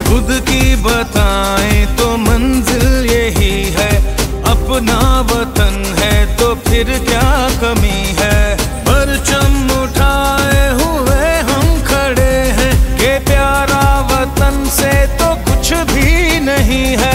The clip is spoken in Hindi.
खुद की बताएं तो मंजिल यही है, अपना वतन है तो फिर क्या कमी है। परचम उठाए हुए हम खड़े हैं, कि प्यारा वतन से तो कुछ भी नहीं है।